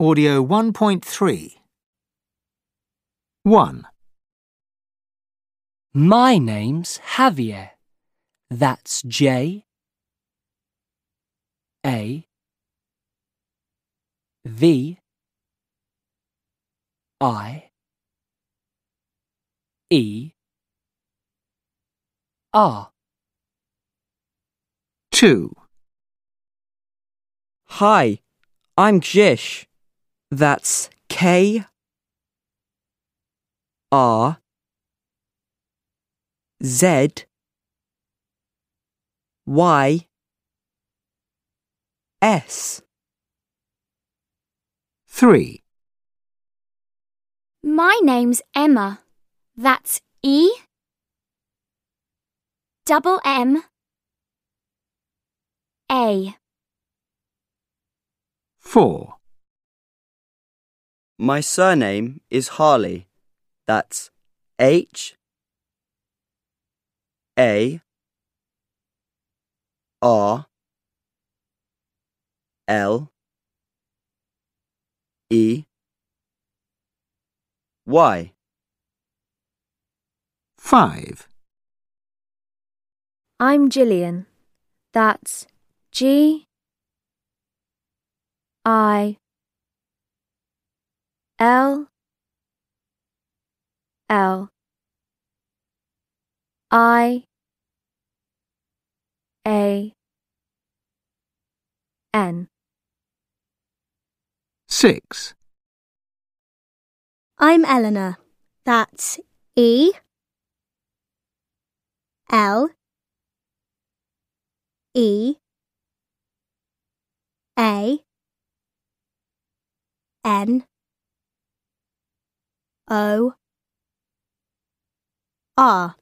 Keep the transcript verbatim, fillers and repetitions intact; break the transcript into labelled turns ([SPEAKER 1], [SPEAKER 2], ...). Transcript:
[SPEAKER 1] Audio one point three. one.
[SPEAKER 2] My name's Javier. That's J A V I E R.
[SPEAKER 1] two.
[SPEAKER 3] Hi, I'm Gish. That's K R Z Y S.
[SPEAKER 1] three.
[SPEAKER 4] My name's Emma. That's E double M A.
[SPEAKER 1] four.
[SPEAKER 3] My surname is Harley. That's H A R L E Y.
[SPEAKER 1] five.
[SPEAKER 5] I'm Gillian. That's G I L L I A N.
[SPEAKER 1] six.
[SPEAKER 6] I'm Eleanor. That's E L E A N O R.